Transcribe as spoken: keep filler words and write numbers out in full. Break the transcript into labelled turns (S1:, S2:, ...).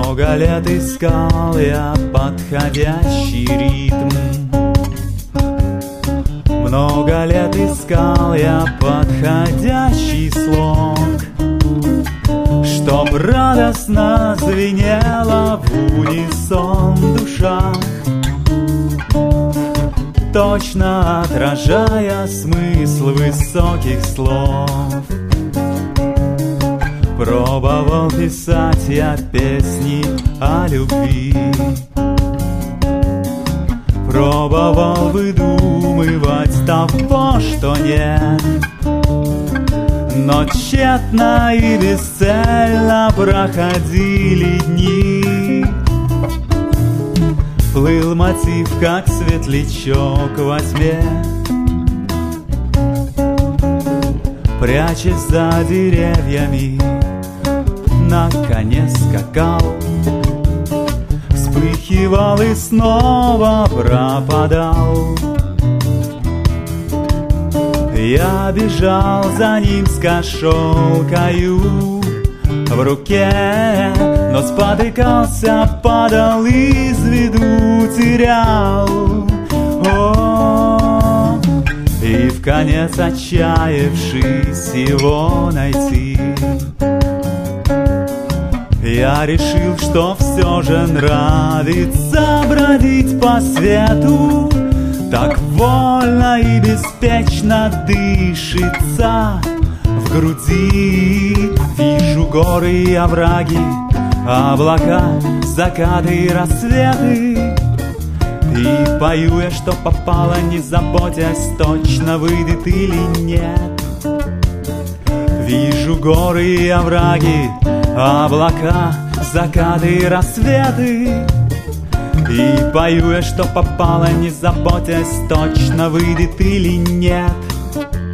S1: Много лет искал я подходящий ритм, много лет искал я подходящий слог, чтоб радостно звенело в унисон в душах, точно отражая смысл высоких слов. Пробовал писать я песни о любви, пробовал выдумывать того, что нет, но тщетно и бесцельно проходили дни. Плыл мотив, как светлячок во тьме, прячась за деревьями, на коне скакал, вспыхивал и снова пропадал. Я бежал за ним с кошелкою в руке, но спотыкался, падал, из виду терял. О, и вконец отчаявшись его найти, я решил, что все же нравится бродить по свету, так вольно и беспечно дышится в груди. Вижу горы и овраги, облака, закаты и рассветы, и пою я, что попало, не заботясь, точно выйдет или нет. Вижу горы и овраги, облака, закаты и рассветы, и пою я, что попало, не заботясь, точно выйдет или нет.